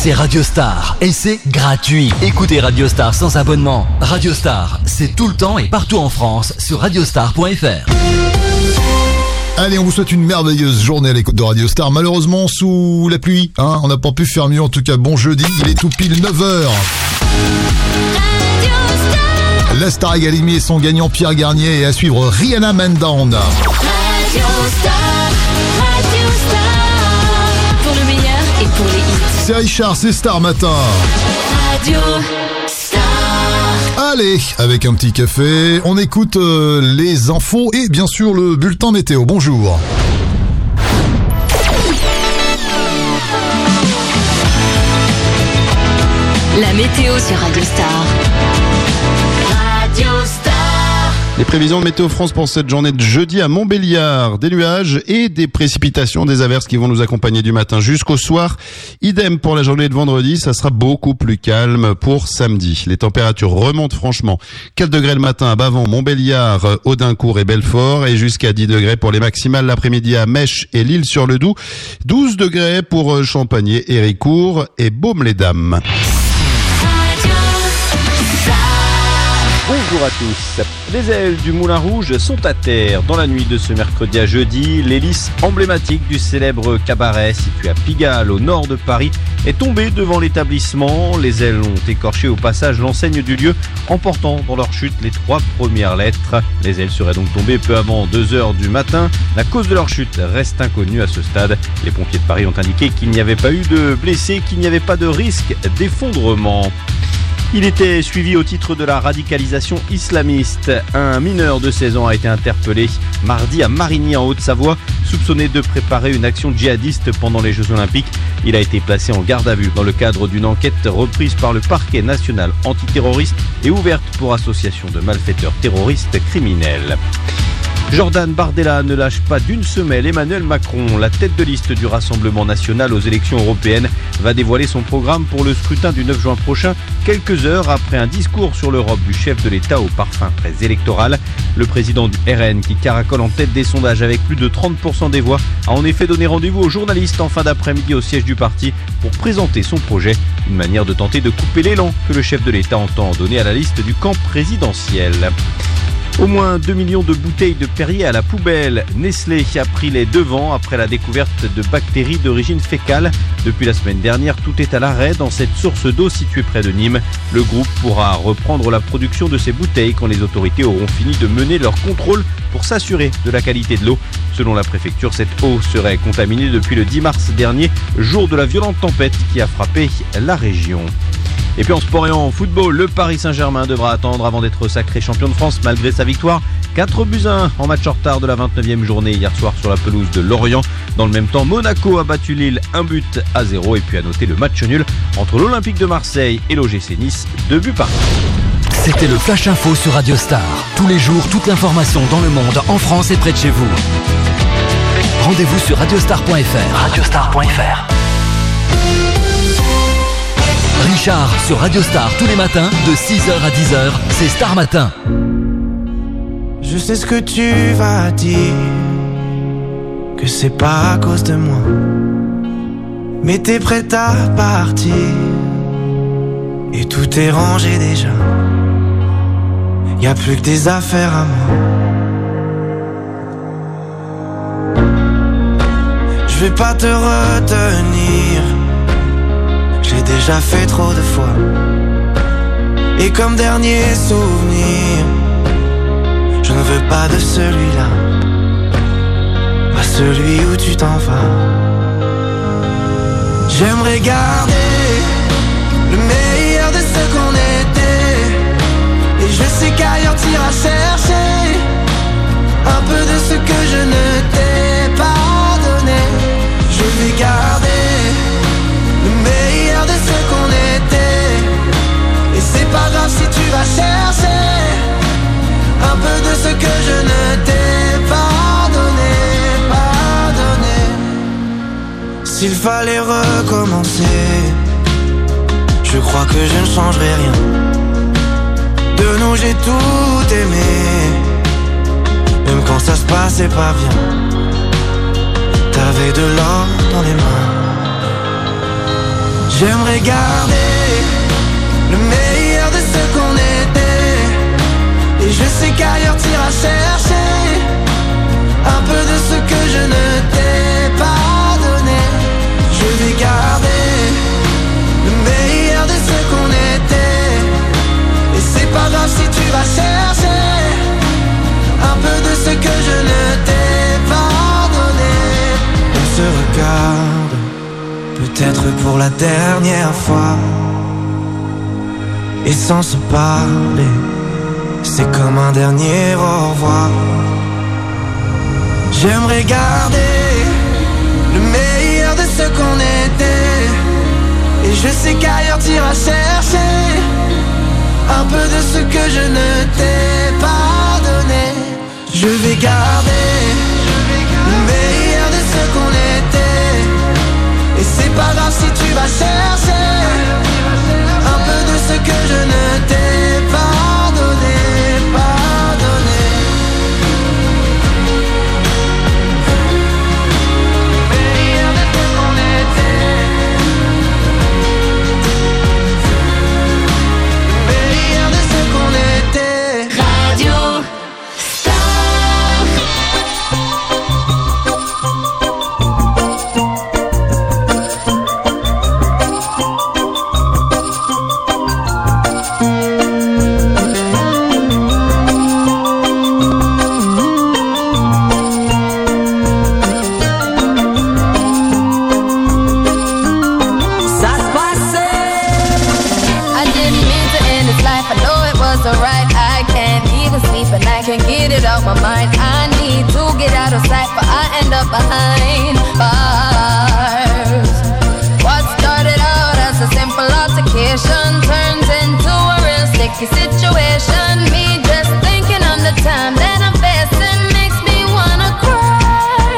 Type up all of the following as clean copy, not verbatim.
c'est Radio Star et c'est gratuit. Écoutez Radio Star sans abonnement. Radio Star, c'est tout le temps et partout en France sur radiostar.fr. Allez, on vous souhaite une merveilleuse journée à l'écoute de Radio Star. Malheureusement, sous la pluie, on n'a pas pu faire mieux. En tout cas, bon jeudi, il est tout pile 9h. La Star Academy et son gagnant Pierre Garnier, et à suivre Rihanna Man Down. Radio Star, pour le meilleur et pour les hits. C'est Richard, c'est Star Matin. Radio Star. Allez, avec un petit café, on écoute les infos et bien sûr le bulletin météo. Bonjour. La météo sur Radio Star. Radio Star. Les prévisions de Météo France pour cette journée de jeudi à Montbéliard, des nuages et des précipitations, des averses qui vont nous accompagner du matin jusqu'au soir. Idem pour la journée de vendredi, ça sera beaucoup plus calme pour samedi. Les températures remontent franchement. 4 degrés le matin à Bavans, Montbéliard, Audincourt et Belfort, et jusqu'à 10 degrés pour les maximales l'après-midi à Mèche et l'Île-sur-le-Doubs. 12 degrés pour Champagné, Héricourt et Baume-les-Dames. Bonjour à tous. Les ailes du Moulin Rouge sont à terre. Dans la nuit de ce mercredi à jeudi, l'hélice emblématique du célèbre cabaret situé à Pigalle, au nord de Paris, est tombée devant l'établissement. Les ailes ont écorché au passage l'enseigne du lieu, emportant dans leur chute les 3 premières lettres. Les ailes seraient donc tombées peu avant 2h du matin. La cause de leur chute reste inconnue à ce stade. Les pompiers de Paris ont indiqué qu'il n'y avait pas eu de blessés, qu'il n'y avait pas de risque d'effondrement. Il était suivi au titre de la radicalisation islamiste. Un mineur de 16 ans a été interpellé mardi à Marigny en Haute-Savoie, soupçonné de préparer une action djihadiste pendant les Jeux Olympiques. Il a été placé en garde à vue dans le cadre d'une enquête reprise par le parquet national antiterroriste et ouverte pour association de malfaiteurs terroristes criminels. Jordan Bardella ne lâche pas d'une semelle. Emmanuel Macron, la tête de liste du Rassemblement national aux élections européennes, va dévoiler son programme pour le scrutin du 9 juin prochain, quelques heures après un discours sur l'Europe du chef de l'État au parfum très électoral. Le président du RN, qui caracole en tête des sondages avec plus de 30% des voix, a en effet donné rendez-vous aux journalistes en fin d'après-midi au siège du parti pour présenter son projet. Une manière de tenter de couper l'élan que le chef de l'État entend donner à la liste du camp présidentiel. Au moins 2 millions de bouteilles de Perrier à la poubelle. Nestlé a pris les devants après la découverte de bactéries d'origine fécale. Depuis la semaine dernière, tout est à l'arrêt dans cette source d'eau située près de Nîmes. Le groupe pourra reprendre la production de ces bouteilles quand les autorités auront fini de mener leur contrôle pour s'assurer de la qualité de l'eau. Selon la préfecture, cette eau serait contaminée depuis le 10 mars dernier, jour de la violente tempête qui a frappé la région. Et puis en sport et en football, le Paris Saint-Germain devra attendre avant d'être sacré champion de France malgré sa victoire. 4-1 en match en retard de la 29e journée hier soir sur la pelouse de Lorient. Dans le même temps, Monaco a battu Lille 1-0. Et puis à noter le match nul entre l'Olympique de Marseille et l'OGC Nice, 2 partout. C'était le Flash Info sur Radio Star. Tous les jours, toute l'information dans le monde, en France et près de chez vous. Rendez-vous sur radiostar.fr. Radiostar.fr. Richard sur Radio Star tous les matins de 6h à 10h, c'est Star Matin. Je sais ce que tu vas dire, que c'est pas à cause de moi, mais t'es prête à partir et tout est rangé déjà. Y'a plus que des affaires à moi. Je vais pas te retenir, j'ai déjà fait trop de fois. Et comme dernier souvenir, je ne veux pas de celui-là, pas celui où tu t'en vas. J'aimerais garder le meilleur de ce qu'on était, et je sais qu'ailleurs t'iras chercher un peu de ce que je ne t'ai pas donné. Je vais garder le meilleur de ce qu'on était, et c'est pas grave si tu vas chercher un peu de ce que je ne t'ai pas donné, pas donné. S'il fallait recommencer, je crois que je ne changerai rien. De nous j'ai tout aimé, même quand ça se passait pas bien. T'avais de l'or dans les mains. J'aimerais garder le meilleur de ce qu'on était. Et je sais qu'ailleurs t'iras chercher un peu de ce que je ne t'ai pas donné. Je vais garder le meilleur de ce qu'on était. Et c'est pas grave si tu vas chercher un peu de ce que je ne t'ai pas donné. On se regarde, peut-être pour la dernière fois. Et sans se parler, c'est comme un dernier au revoir. J'aimerais garder le meilleur de ce qu'on était. Et je sais qu'ailleurs t'iras chercher un peu de ce que je ne t'ai pas donné. Je vais garder le meilleur de ce qu'on était. Et c'est pas grave si tu vas chercher un peu de ce que je ne t'ai pas donné, pas donné. Meilleur de ce qu'on était. Meilleur de ce qu'on était. Radio my mind. I need to get out of sight, but I end up behind bars. What started out as a simple altercation turns into a real sticky situation. Me just thinking on the time that I'm facing makes me wanna cry.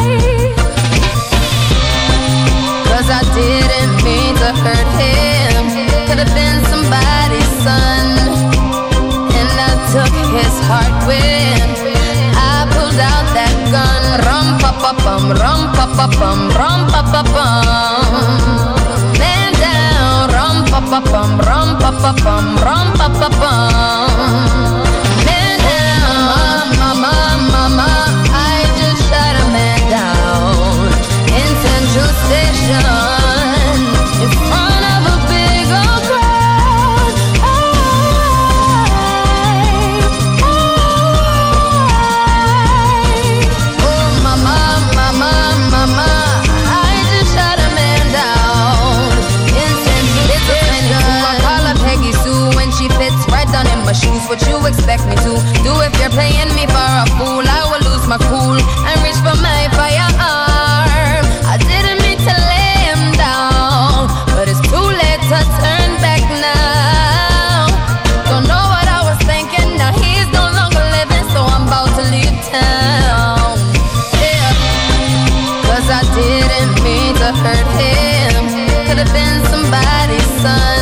'Cause I didn't mean to hurt him. Could have been somebody's son, and I took his heart with. Out that gun, rum pa pa bum, rum pa pa bum, rum pa pa bum. Man down, rum pa pa bum, rum pa pa bum, rum pa pa bum. Man down, mama, mama, I just shot a man down in Central Station in front of a big old crowd. My shoes, what you expect me to do? If you're playing me for a fool, I will lose my cool and reach for my firearm. I didn't mean to lay him down, but it's too late to turn back now. Don't know what I was thinking, now he's no longer living, so I'm about to leave town. Yeah, 'cause I didn't mean to hurt him. Could have been somebody's son,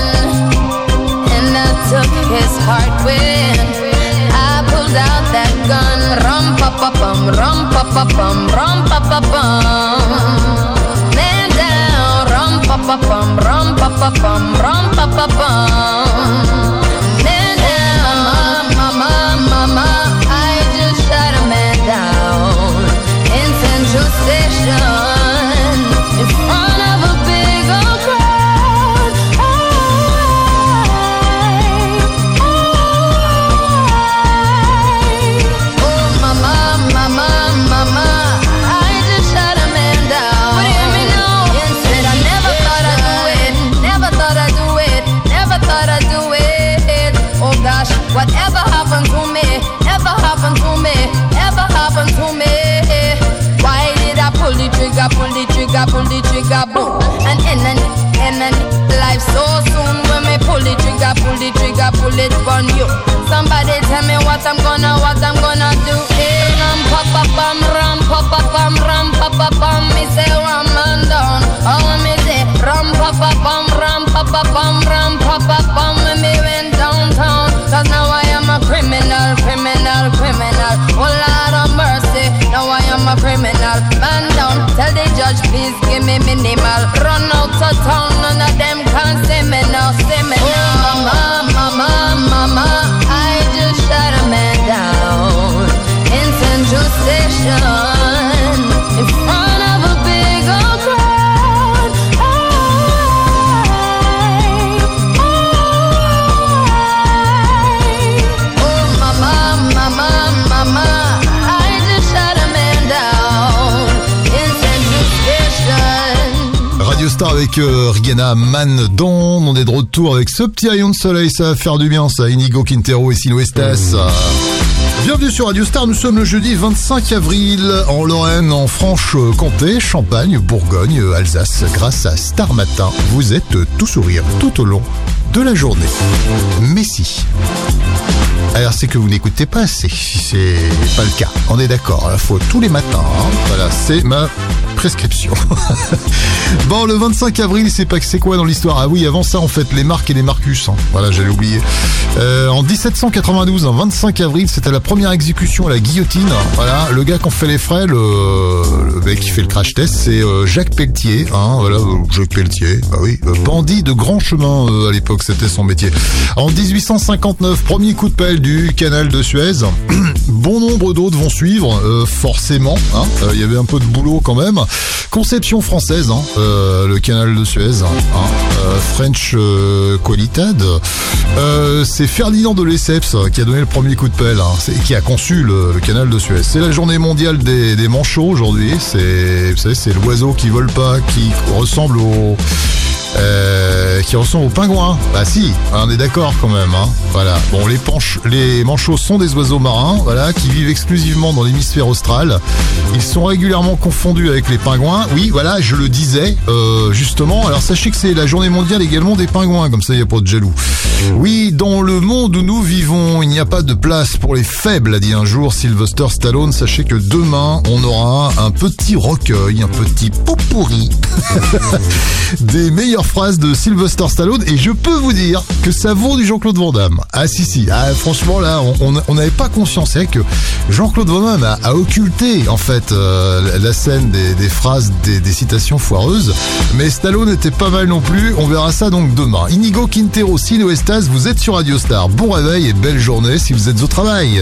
took his heart with. I pulled out that gun, rum pa pa bum, rum pa pa bum, rum pa pa bum. Man down, rum pa pa bum, rum pa pa bum, rum pa pa bum. Man down, mama, mama, I just shot a man down in Central Station in front of a big old crowd. Whatever happened to me, ever happened to me, ever happened to me. Why did I pull the trigger, pull the trigger, pull the trigger, boom? And end life so soon when me pull the trigger, pull it on you. Somebody tell me what I'm gonna do. Hey, ram pa pa pam, ram pa pa pam, ram pa pa pam. Me say ram man down. Oh, me say ram pa pa pam, ram pa pa pam, ram pa pa pam. When me went downtown, 'cause now I am a criminal. Oh Lord of mercy, now I am a criminal. Man down, tell the judge please give me minimal. Run out of town, none of them can Star avec Rihanna, Man Down. On est de retour avec ce petit rayon de soleil, ça va faire du bien ça. Inigo Quintero et Silo Estas. Bienvenue sur Radio Star, nous sommes le jeudi 25 avril en Lorraine, en Franche-Comté, Champagne, Bourgogne, Alsace. Grâce à Star Matin, vous êtes tout sourire tout au long de la journée. Mais si. Alors c'est que vous n'écoutez pas assez, c'est pas le cas, on est d'accord, il faut tous les matins, hein. Voilà, c'est ma prescription. Bon, le 25 avril, c'est quoi dans l'histoire? Ah oui, avant ça, on fête les Marc et les Marcus, hein. Voilà, j'allais oublier. En 1792, 25 avril, c'était la première exécution à la guillotine. Voilà, le gars qui en fait les frais, le mec qui fait le crash test, c'est Jacques Pelletier, hein. Voilà, Jacques Pelletier, bah oui, bandit de grand chemin à l'époque, c'était son métier. En 1859, premier coup de pelle du canal de Suez. Bon nombre d'autres vont suivre, forcément, hein. Il y avait un peu de boulot quand même. Conception française, hein, le canal de Suez, hein, French Qualitad. C'est Ferdinand de Lesseps qui a donné le premier coup de pelle, hein, qui a conçu le canal de Suez. C'est la journée mondiale des manchots aujourd'hui. Vous savez, c'est l'oiseau qui vole pas, qui ressemble au pingouin. Bah si, on est d'accord quand même, hein. Voilà. Bon, les manchots sont des oiseaux marins, voilà, qui vivent exclusivement dans l'hémisphère austral. Ils sont régulièrement confondus avec les pingouins. Oui, voilà, je le disais, justement. Alors sachez que c'est la journée mondiale également des pingouins, comme ça il n'y a pas de jaloux. Oui, dans le monde où nous vivons, il n'y a pas de place pour les faibles, a dit un jour Sylvester Stallone. Sachez que demain, on aura un petit recueil, un petit pot-pourri des meilleures phrases de Sylvester Stallone, et je peux vous dire que ça vaut du Jean-Claude Van Damme. Ah si, franchement là, on n'avait pas conscience, c'est vrai que Jean-Claude Van Damme a occulté en fait la scène des phrases, des citations foireuses, mais Stallone était pas mal non plus. On verra ça donc demain. Inigo Quintero, Silo Estas, vous êtes sur Radio Star. Bon réveil et belle journée si vous êtes au travail.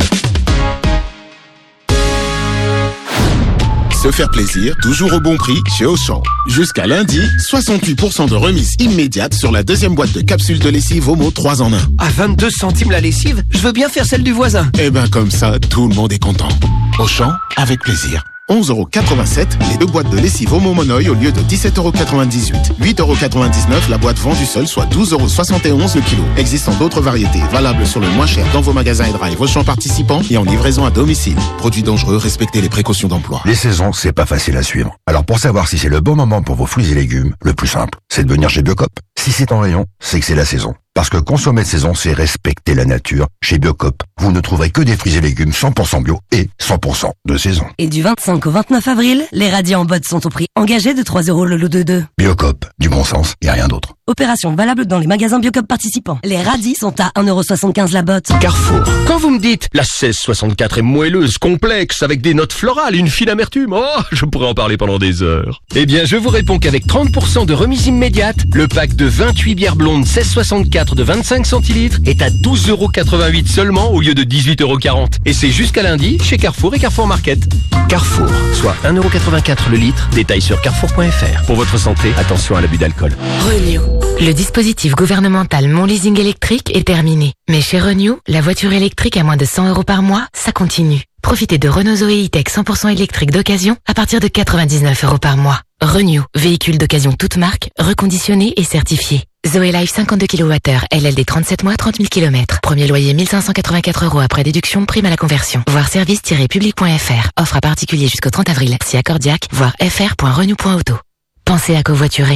Se faire plaisir, toujours au bon prix chez Auchan. Jusqu'à lundi, 68% de remise immédiate sur la deuxième boîte de capsules de lessive Omo 3 en 1. À 22 centimes la lessive, je veux bien faire celle du voisin. Eh ben comme ça, tout le monde est content. Auchan, avec plaisir. 11,87€ les deux boîtes de lessive Omo Monoï au lieu de 17,98€. 8,99€ la boîte vendue seule, soit 12,71€ le kilo. Existant d'autres variétés, valables sur le moins cher dans vos magasins et drive Auchan participants et en livraison à domicile. Produits dangereux, respectez les précautions d'emploi. Les saisons, c'est pas facile à suivre. Alors pour savoir si c'est le bon moment pour vos fruits et légumes, le plus simple, c'est de venir chez Biocop. Si c'est en rayon, c'est que c'est la saison. Parce que consommer de saison, c'est respecter la nature. Chez Biocop, vous ne trouverez que des fruits et légumes 100% bio et 100% de saison. Et du 25 au 29 avril, les radis en botte sont au prix engagé de 3€ le lot de 2. Biocop, du bon sens et rien d'autre. Opération valable dans les magasins Biocop participants. Les radis sont à 1,75€ la botte. Carrefour. Quand vous me dites la 1664 est moelleuse, complexe, avec des notes florales, une fine amertume, oh, je pourrais en parler pendant des heures. Eh bien, je vous réponds qu'avec 30% de remise immédiate, le pack de 28 bières blondes 1664 de 25 centilitres est à 12,88€ seulement au lieu de 18,40€. Et c'est jusqu'à lundi chez Carrefour et Carrefour Market. Carrefour, soit 1,84€ le litre. Détail sur carrefour.fr. Pour votre santé, attention à l'abus d'alcool. Renew. Le dispositif gouvernemental Mon Leasing électrique est terminé. Mais chez Renew, la voiture électrique à moins de 100€ par mois, ça continue. Profitez de Renault Zoé E-Tech 100% électrique d'occasion à partir de 99€ par mois. Renew, véhicule d'occasion toute marque, reconditionné et certifié. Zoé Life 52 kWh, LLD 37 mois, 30 000 km. Premier loyer 1584€ après déduction, prime à la conversion. Voir service-public.fr. Offre à particulier jusqu'au 30 avril. Si accordiaque, voir fr.renew.auto. Pensez à covoiturer.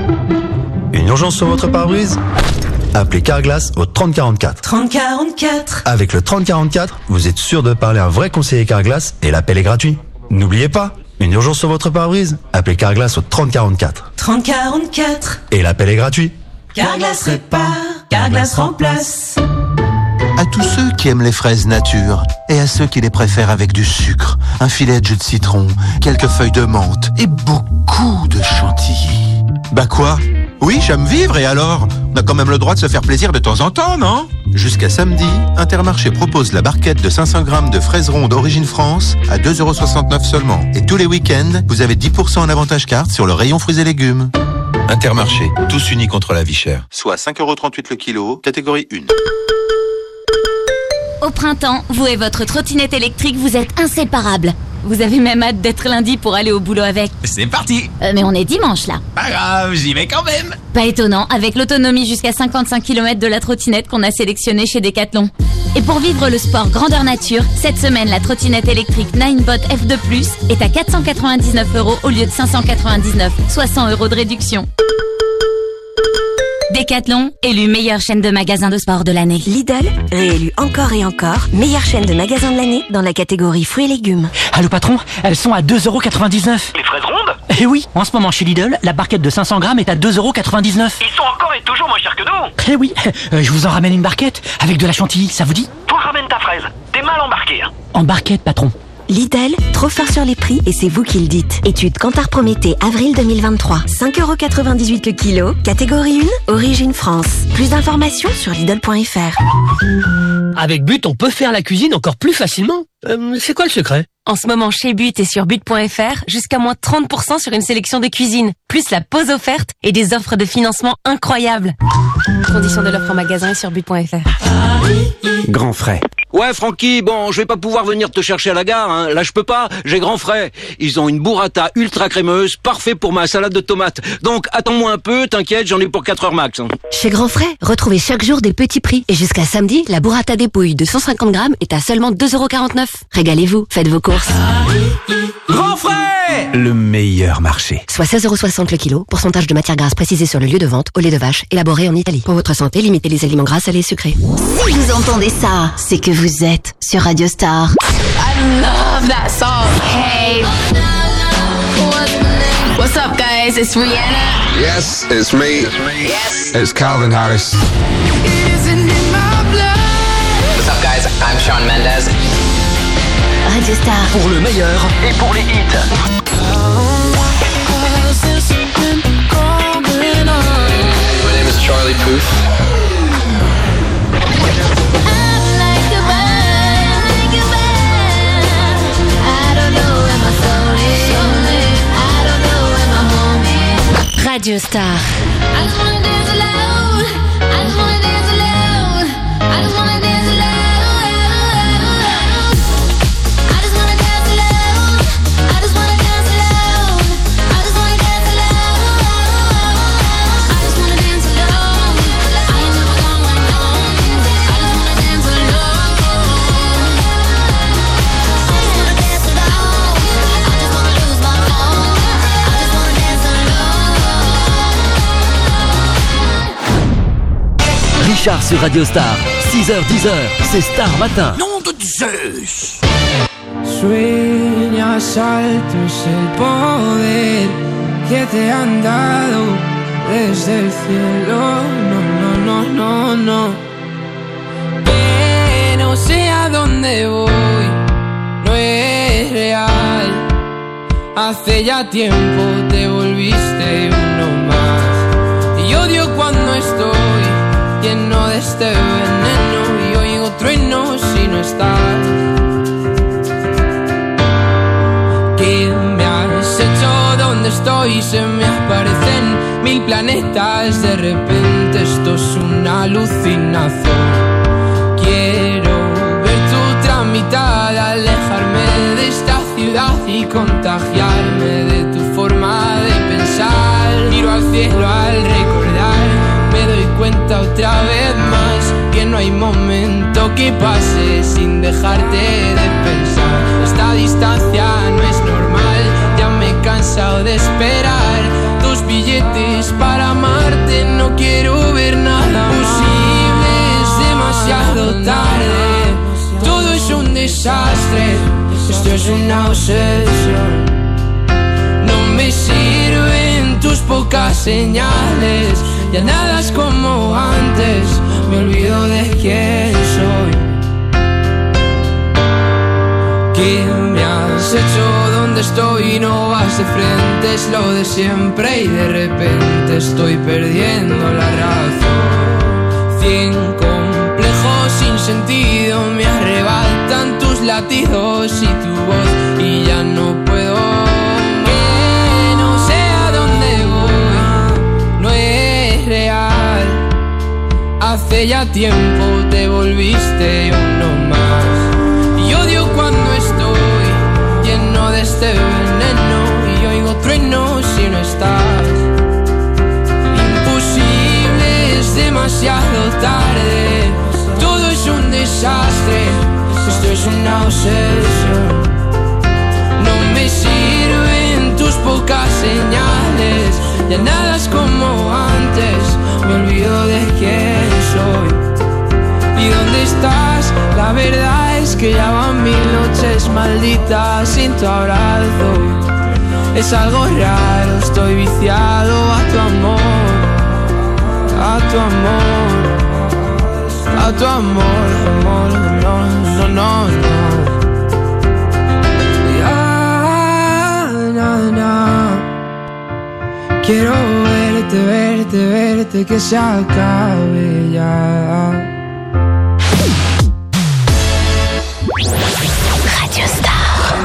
Une urgence sur votre pare-brise ? Appelez Carglass au 3044. 3044. Avec le 3044, vous êtes sûr de parler à un vrai conseiller Carglass et l'appel est gratuit. N'oubliez pas, une urgence sur votre pare-brise ? Appelez Carglass au 3044. 3044. Et l'appel est gratuit. Carglass répare, Carglass remplace. À tous ceux qui aiment les fraises nature et à ceux qui les préfèrent avec du sucre, un filet de jus de citron, quelques feuilles de menthe et beaucoup de chantilly. Bah quoi ? Oui, j'aime vivre et alors ? On a quand même le droit de se faire plaisir de temps en temps, non ? Jusqu'à samedi, Intermarché propose la barquette de 500 grammes de fraises rondes Origine France à 2,69€ seulement. Et tous les week-ends, vous avez 10% en avantage carte sur le rayon fruits et légumes. Intermarché, tous unis contre la vie chère. Soit 5,38€ le kilo, catégorie 1. Au printemps, vous et votre trottinette électrique, vous êtes inséparables. Vous avez même hâte d'être lundi pour aller au boulot avec. C'est parti. Mais on est dimanche là. Pas grave, j'y vais quand même. Pas étonnant, avec l'autonomie jusqu'à 55 km de la trottinette qu'on a sélectionnée chez Decathlon. Et pour vivre le sport grandeur nature, cette semaine, la trottinette électrique Ninebot F2+, est à 499 € au lieu de 599, soit 100 € de réduction. Decathlon, élu meilleure chaîne de magasins de sport de l'année. Lidl, réélu encore et encore, meilleure chaîne de magasins de l'année dans la catégorie fruits et légumes. Allô patron, elles sont à 2,99 €. Les fraises rondes? Eh oui, en ce moment chez Lidl, la barquette de 500 grammes est à 2,99 €. Ils sont encore et toujours moins chers que nous. Eh oui, je vous en ramène une barquette avec de la chantilly, ça vous dit? Toi ramène ta fraise, t'es mal embarqué. Hein. En barquette patron. Lidl, trop fort sur les prix et c'est vous qui le dites. Étude Kantar Prométhée, avril 2023. 5,98 € le kilo, catégorie 1, origine France. Plus d'informations sur Lidl.fr. Avec But, on peut faire la cuisine encore plus facilement. C'est quoi le secret? En ce moment, chez But et sur But.fr, jusqu'à moins 30% sur une sélection de cuisine. Plus la pause offerte et des offres de financement incroyables. Conditions de l'offre en magasin et sur But.fr. Grand frais. Ouais, Francky, bon, je vais pas pouvoir venir te chercher à la gare, hein. Là, je peux pas, j'ai grand frais. Ils ont une burrata ultra crémeuse, parfait pour ma salade de tomates. Donc, attends-moi un peu, t'inquiète, j'en ai pour 4 heures max. Hein. Chez Grand Frais, retrouvez chaque jour des petits prix. Et jusqu'à samedi, la burrata dépouille de 150 grammes est à seulement 2,49 €. Régalez-vous, faites vos courses. Grand frais! Le meilleur marché. Soit 16,60 € le kilo, pourcentage de matière grasse précisé sur le lieu de vente, au lait de vache, élaboré en Italie. Pour votre santé, limitez les aliments gras, salés et sucrés. Si vous entendez ça, c'est que vous êtes sur Radio Star. I love that song. Hey. What's up, guys? It's Rihanna. Yes, it's me. Yes. It's Calvin Harris. What's up, guys? I'm Shawn Mendes. Radio Star. Pour le meilleur Et pour les hits. My name is Charlie Puth. Radio Star. I just wanna dance alone. I just wanna dance alone. I just wanna dance alone. I just wanna dance alone. I just wanna dance alone. I just wanna dance alone. I just wanna dance alone. I ain't never going alone. I just wanna dance alone. I just wanna dance alone. I just wanna lose my phone. I just wanna dance alone. Richard sur Radio Star. 6h-10h, c'est Star Matin. Nom de Zeus. Sueñas altos el poder que te han dado desde el cielo. No, no, no, no, no. Que no sé a dónde voy, no es real. Hace ya tiempo te volviste uno más. Y odio cuando estoy lleno de este veneno y oigo truenos si no estás. ¿Qué me has hecho? ¿Dónde estoy? Se me aparecen 1000 planetas. De repente esto es una alucinación. Quiero ver tu tramitada, alejarme de esta ciudad y contagiarme de tu forma de pensar. Miro al cielo al recordar, me doy cuenta otra vez más que no hay momento que pase sin dejarte de pensar. Esta distancia no es normal, ya me he cansado de esperar. 2 billetes para amarte, no quiero ver nada posible, es demasiado tarde. Todo es un desastre, esto es una obsesión. No me sirven tus pocas señales, ya nada es como antes, me olvido de quién soy. ¿Qué me has hecho? ¿Dónde estoy? No vas de frente, es lo de siempre y de repente estoy perdiendo la razón. 100 complejos sin sentido me arrebatan tus latidos y tu voz y ya no puedo. Que no sé a dónde voy, no es real. Hace ya tiempo te volviste uno más. Y odio cuando estoy lleno este veneno y oigo truenos si no estás. Imposible, es demasiado tarde. Todo es un desastre, esto es una obsesión. No me sirven tus pocas señales, ya nada es como antes, me olvido de quién soy. ¿Y dónde estás? La verdad es que ya van 1000 noches malditas sin tu abrazo. Es algo raro, estoy viciado a tu amor, a tu amor, a tu amor, amor, no, no, no, no. Ya, no, no. Quiero verte, verte, verte, que se acabe ya. Radio Star.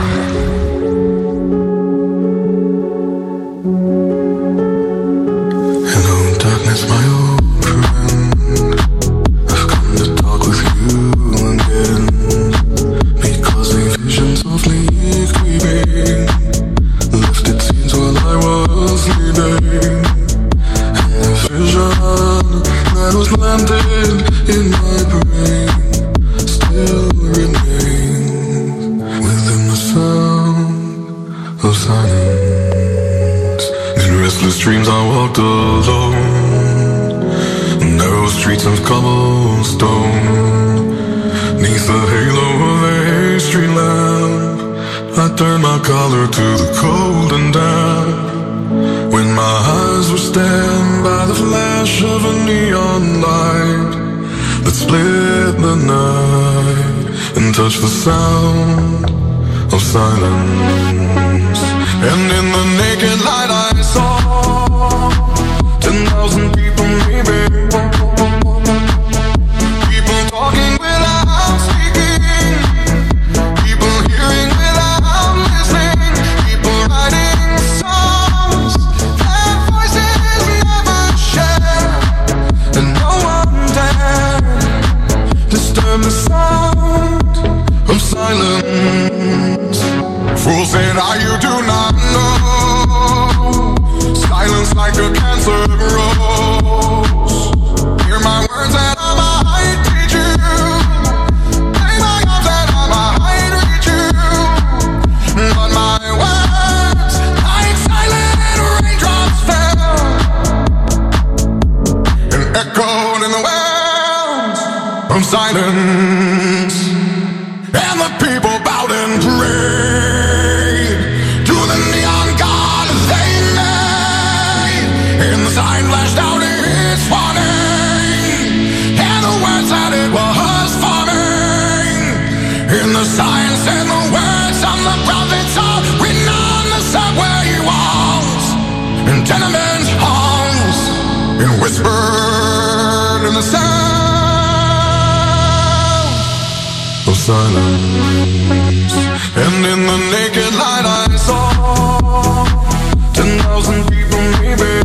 Hello, darkness, my old friend. I've come to talk with you again, because a vision softly creeping lifted scenes while I was sleeping, and the vision that was landed in my brain still remains within the sound of silence. In restless dreams I walked alone, narrow streets of cobblestone, neath the halo of a street lamp. I turned my collar to the cold and damp, when my eyes were stabbed by the flash of a neon light that split the night and touched the sound of silence. And in the naked light I saw 10,000 people maybe, people talking without speaking, people hearing without listening, people writing songs their voices never share, and no one dared disturb the sound of silence. Fools said, you do not know, silence like a cancer grows. Hear my words and I might teach you, play my arms and I might reach you, but my words like silent raindrops fell and echoed in the wells of silence. And the people bowed and prayed to the neon god they made, and the sign flashed out its warning, and the words that it was forming. And the sign said the words of the prophets are written on the subway walls and tenement halls, and whispered in the sound of silence. And in the naked light I saw 10,000 people maybe,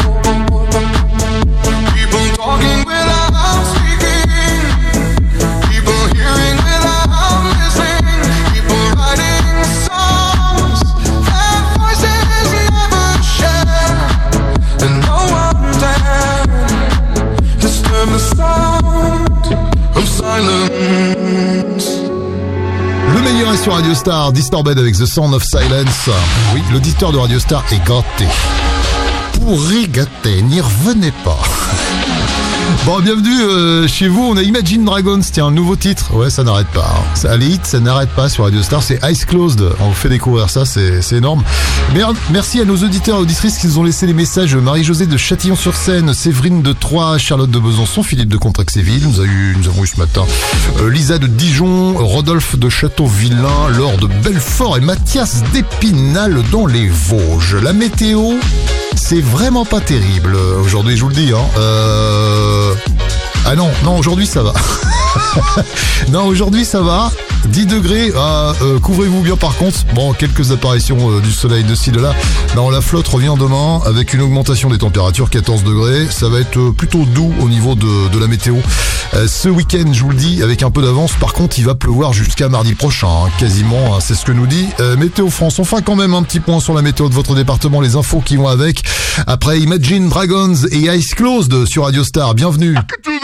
people talking without speaking, people hearing without listening, people writing songs their voices never share, and no one dared disturb the sound of silence. Le meilleur est sur Radio Star, Disturbed avec The Sound of Silence. Oui, l'auditeur de Radio Star est gâté. Pourri gâté, n'y revenez pas. Bon, bienvenue chez vous, on a Imagine Dragons, tiens, un nouveau titre. Ouais, ça n'arrête pas. Hein. Les hits, ça n'arrête pas sur Radio Star, c'est Eyes Closed. On vous fait découvrir ça, c'est énorme. Merci à nos auditeurs et auditrices qui nous ont laissé des messages. Marie-Josée de Châtillon-sur-Seine, Séverine de Troyes, Charlotte de Besançon, Philippe de Contrexéville, nous avons eu ce matin Lisa de Dijon, Rodolphe de Châteauvillain, Laure de Belfort et Mathias d'Épinal dans les Vosges. La météo, c'est vraiment pas terrible aujourd'hui, je vous le dis. Hein. Ah non, aujourd'hui ça va. Non, aujourd'hui ça va. 10 degrés, couvrez-vous bien par contre. Bon, quelques apparitions du soleil de ci de là. Non, la flotte revient demain avec une augmentation des températures, 14 degrés. Ça va être plutôt doux au niveau de la météo. Ce week-end, je vous le dis, avec un peu d'avance. Par contre, il va pleuvoir jusqu'à mardi prochain, quasiment. C'est ce que nous dit Météo France. On fera quand même un petit point sur la météo de votre département, les infos qui vont avec. Après Imagine Dragons et Eyes Closed sur Radio Star. Bienvenue.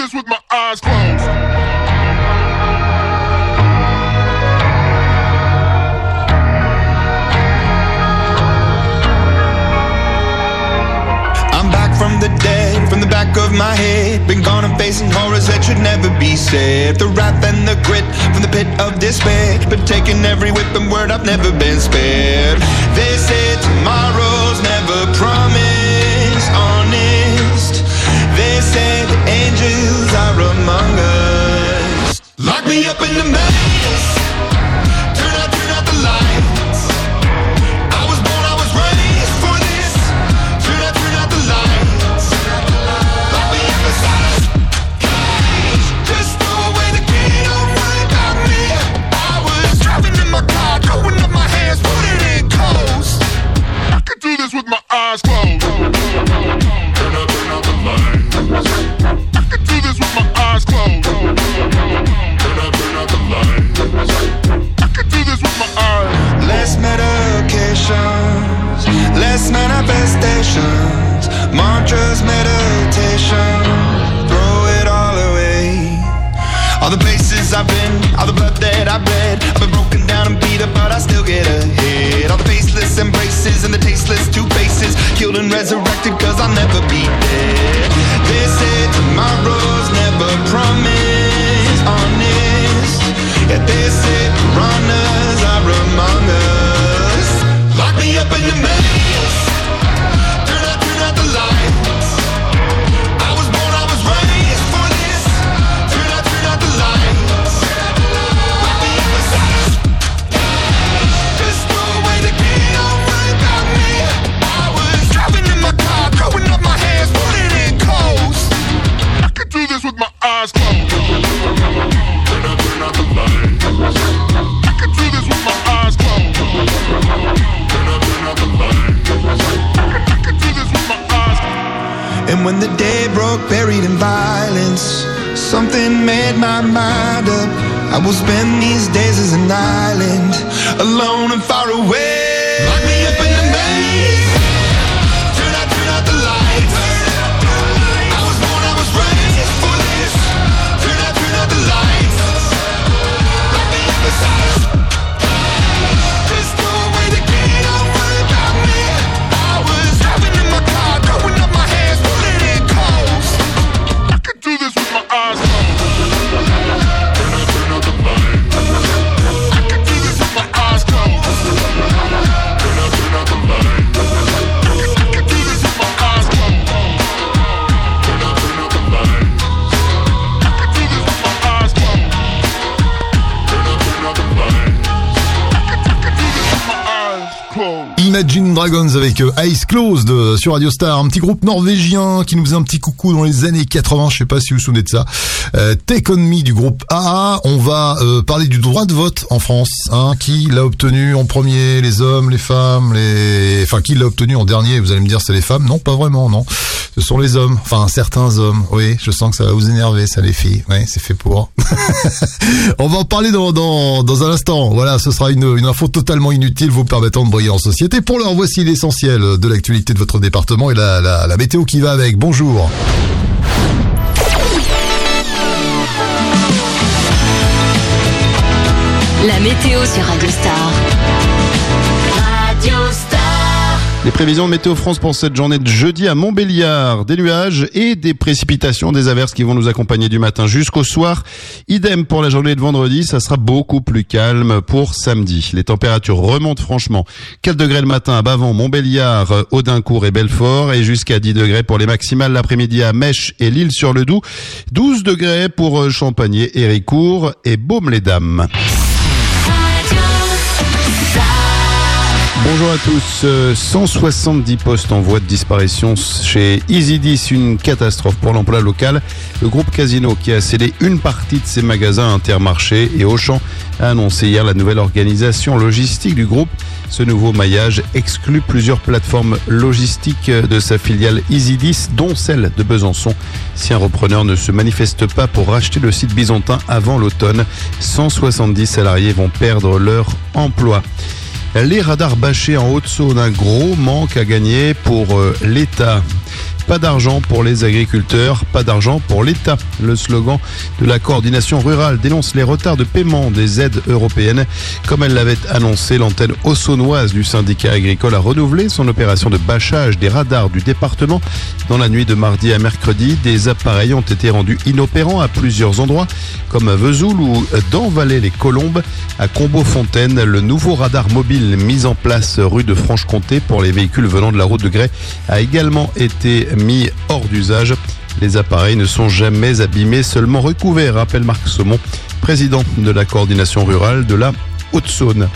From the dead, from the back of my head, been gone and facing horrors that should never be said. The wrath and the grit from the pit of despair, been taking every whip and word, I've never been spared. They say tomorrow's never promised, honest. They say the angels are among us. Lock me up in the maze, turn out the lights. I was born, I was raised for this. Turn out the lights. Do this with my eyes closed. Turn out the lights. I can do this with my eyes closed. Turn out the lights. I can do this with my eyes. Less medications, less manifestations, mantras, meditation, throw it all away. All the places I've been, all the blood that I've bled, I've been broken down and beat up, but I still get ahead. All the faceless embraces and the tasteless two faces, killed and resurrected, cause I'll never be dead. They say tomorrow's never promised, honest. Yeah, they say piranhas are among us. Lock me up in the maze, turn out the lights. I was born, I was raised for this. Turn out the lights. Lock me up inside. Just throw away the key, don't worry about me. I was driving in my car, throwing up my hands, putting in coast. I can do this with my eyes closed. Turn out the lights. I can do this with my eyes closed. Turn out the lights. I can do this with my eyes closed. And when the day broke, buried in violence, something made my mind up. I will spend these days as an island, alone and far away. Lock me up in the maze, turn out the lights. I was born, I was raised for this. Turn out the lights. Lock me up inside. Just throw away the key, don't worry about me. I was driving in my car, throwing up my hands, putting in coast. I can do this with my eyes closed. Turn out the lights. I can do this with my eyes closed. Turn out the lights. I can do this with my eyes closed. Turn out the lights. I can do this with my eyes closed. Turn out the lights. I can do this with my eyes closed. Imagine Dragons avec Eyes Closed sur Radio Star, un petit groupe norvégien qui nous faisait un petit coucou dans les années 80, je sais pas si vous vous souvenez de ça. Take On Me du groupe AA. On va parler du droit de vote en France, qui l'a obtenu en premier, les hommes, les femmes, enfin qui l'a obtenu en dernier, vous allez me dire c'est les femmes, non pas vraiment, non. Ce sont les hommes, enfin certains hommes, oui, je sens que ça va vous énerver ça les filles, oui, c'est fait pour. On va en parler dans un instant, voilà, ce sera une info totalement inutile vous permettant de briller en société. Pour l'heure, voici l'essentiel de l'actualité de votre département et la météo qui va avec. Bonjour. La météo sur Radio Star. Radio Star. Les prévisions de Météo France pour cette journée de jeudi à Montbéliard, des nuages et des précipitations, des averses qui vont nous accompagner du matin jusqu'au soir. Idem pour la journée de vendredi, ça sera beaucoup plus calme pour samedi. Les températures remontent franchement. 4 degrés le matin à Bavans, Montbéliard, Audincourt et Belfort et jusqu'à 10 degrés pour les maximales l'après-midi à Mèche et l'Île-sur-le-Doubs. 12 degrés pour Champagné, Héricourt et Baume-les-Dames. Bonjour à tous. 170 postes en voie de disparition chez Easy10, une catastrophe pour l'emploi local. Le groupe Casino, qui a cédé une partie de ses magasins à Intermarché et Auchan, a annoncé hier la nouvelle organisation logistique du groupe. Ce nouveau maillage exclut plusieurs plateformes logistiques de sa filiale Easy10, dont celle de Besançon. Si un repreneur ne se manifeste pas pour racheter le site byzantin avant l'automne, 170 salariés vont perdre leur emploi. Les radars bâchés en Haute-Saône, un gros manque à gagner pour l'État. Pas d'argent pour les agriculteurs, pas d'argent pour l'État. Le slogan de la coordination rurale dénonce les retards de paiement des aides européennes. Comme elle l'avait annoncé, l'antenne haut-saônoise du syndicat agricole a renouvelé son opération de bâchage des radars du département. Dans la nuit de mardi à mercredi, des appareils ont été rendus inopérants à plusieurs endroits, comme à Vesoul ou dans Vallée-les-Colombes. À Combeau-Fontaine, le nouveau radar mobile mis en place rue de Franche-Comté pour les véhicules venant de la route de Grès a également été mis hors d'usage. Les appareils ne sont jamais abîmés, seulement recouverts, rappelle Marc Saumon, président de la coordination rurale de la Haute-Saône.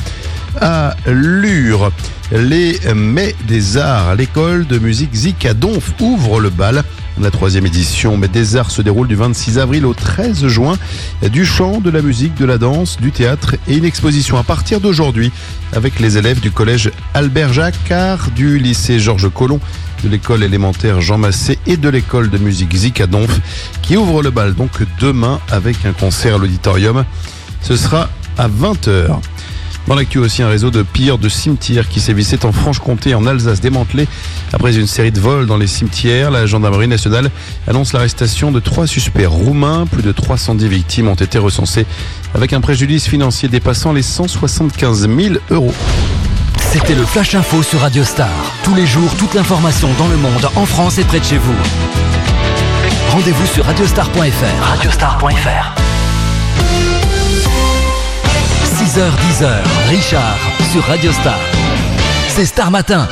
À Lure, les Mets des Arts, l'école de musique Zik à Donf ouvre le bal. La 3e édition Mets des Arts se déroule du 26 avril au 13 juin. Du chant, de la musique, de la danse, du théâtre et une exposition à partir d'aujourd'hui avec les élèves du collège Albert Jacquard, du lycée Georges Collomb, de l'école élémentaire Jean Massé et de l'école de musique Zik à Donf qui ouvre le bal donc demain avec un concert à l'auditorium. Ce sera à 20h. Dans l'actu aussi, un réseau de pilleurs de cimetières qui sévissait en Franche-Comté et en Alsace démantelé après une série de vols dans les cimetières. La gendarmerie nationale annonce l'arrestation de 3 suspects roumains. Plus de 310 victimes ont été recensées avec un préjudice financier dépassant les 175 000 €. C'était le Flash Info sur Radio Star. Tous les jours, toute l'information dans le monde, en France et près de chez vous. Rendez-vous sur radiostar.fr. Radiostar.fr. 6h-10h, Richard sur Radio Star. C'est Star Matin.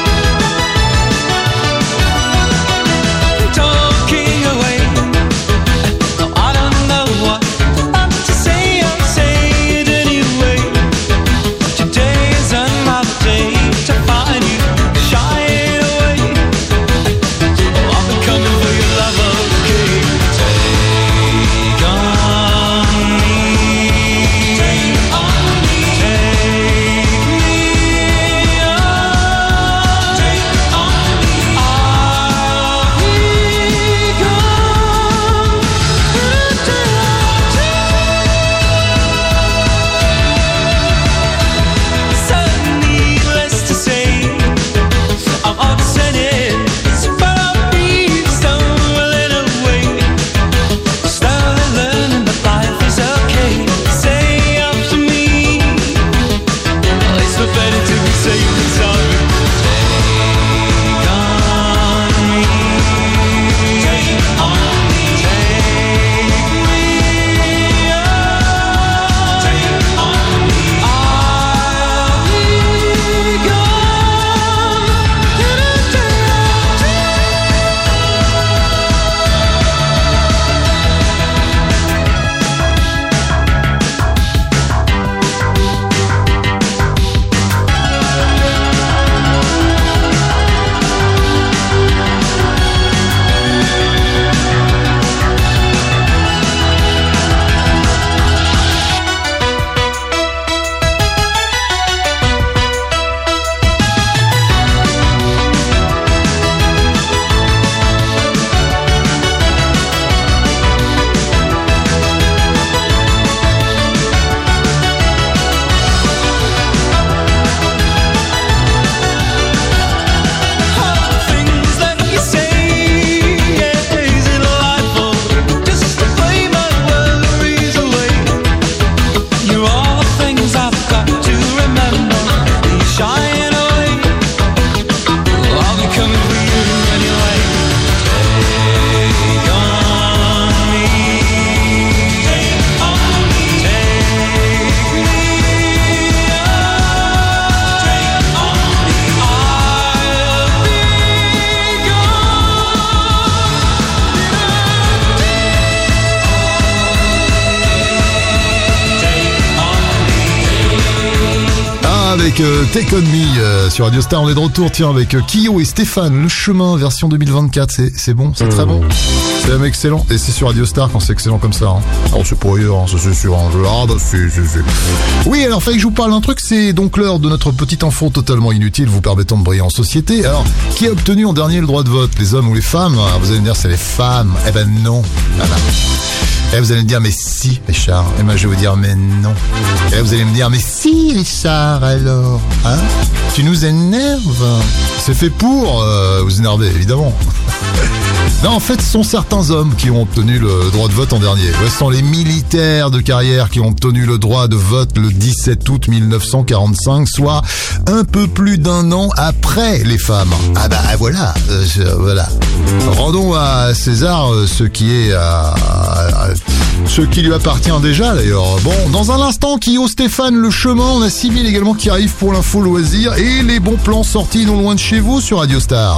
Talking away avec Take On Me sur Radio Star. On est de retour, tiens, avec Kyo et Stéphane. Le chemin version 2024, c'est bon, c'est très bon. C'est même excellent. Et c'est sur Radio Star quand c'est excellent comme ça. Hein. Alors c'est pour ailleurs, hein, c'est sûr. Hein. Ah bah c'est. Oui, alors fallait que je vous parle d'un truc. C'est donc l'heure de notre petite info totalement inutile, vous permettant de briller en société. Alors, qui a obtenu en dernier le droit de vote, les hommes ou les femmes? Alors, vous allez me dire c'est les femmes. Eh ben non. Voilà. Et vous allez me dire, mais si, Richard. Et moi, je vais vous dire, mais non. Et vous allez me dire, mais si, Richard, alors. Hein? Tu nous énerves. C'est fait pour vous énerver, évidemment. Non, en fait, ce sont certains hommes qui ont obtenu le droit de vote en dernier. Ce sont les militaires de carrière qui ont obtenu le droit de vote le 17 août 1945, soit un peu plus d'un an après les femmes. Ah bah voilà, voilà. Rendons à César ce qui est ce qui lui appartient déjà d'ailleurs. Bon, dans un instant, Kyo, Stéphane, le chemin, on a 6000 également qui arrivent pour l'info loisir et les bons plans sortis non loin de chez vous sur Radio Star.